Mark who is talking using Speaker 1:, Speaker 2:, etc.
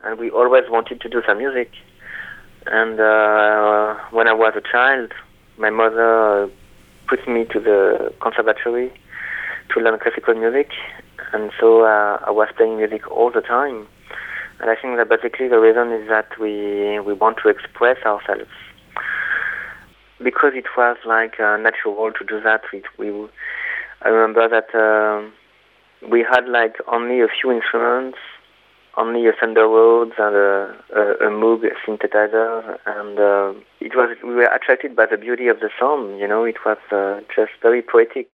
Speaker 1: and we always wanted to do some music. And when I was a child, my mother put me to the conservatory to learn classical music, and so I was playing music all the time. And I think that basically the reason is that we want to express ourselves. Because it was like natural to do that, I remember that we had like only a few instruments, only a Fender Rhodes and a Moog synthesizer, and we were attracted by the beauty of the sound. You know, it was just very poetic.